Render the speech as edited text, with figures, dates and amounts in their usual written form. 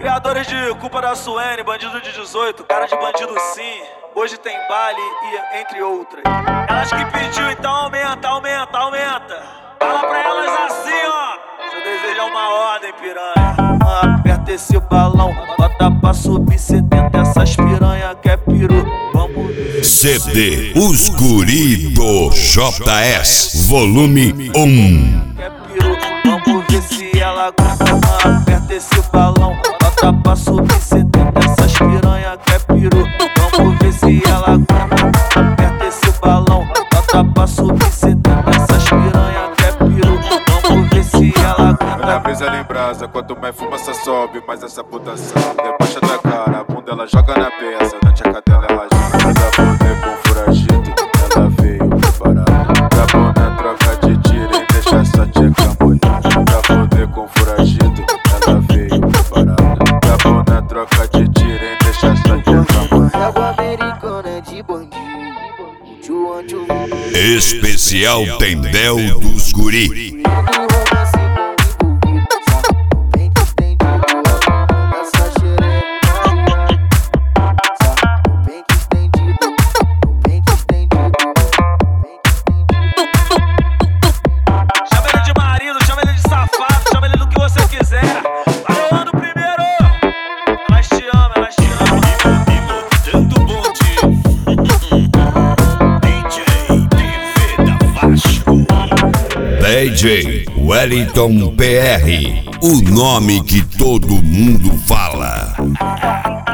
Criadores de culpa da Suene, bandido de 18, cara de bandido sim. Hoje tem baile e entre outras. Elas que pediu, então aumenta, aumenta, aumenta. Fala pra elas assim, ó. Seu desejo é uma ordem, piranha. Aperta esse balão, bota pra subir 70. Essas piranha quer peru. Vamos ver. CD Os Guri do JS, volume 1. Quer peru, vamos ver se ela aguenta. Aperta esse balão, bota pra subir 70. Essas piranha quer peru. Vamos ver se ela aguenta. Aperta esse balão, bota pra subir 70. Essas piranha quer peru. Vamos ver se ela aguenta. Olha a brisa ali em brasa, quanto mais fumaça sobe, mais essa puta sabe. Debaixa da cara, a bunda ela joga na peça. Na tcheca dela ela gira, pra poder com furagido. Ela veio preparada, pra bom na troca de tiro e deixa essa tcheca molhada. Pra poder com furagido, ela veio preparada, pra bom na troca de tiro e deixa essa tcheca molhada. Água americana de bandido. Especial Tendel dos Guri. DJ Wellington PR, o nome que todo mundo fala.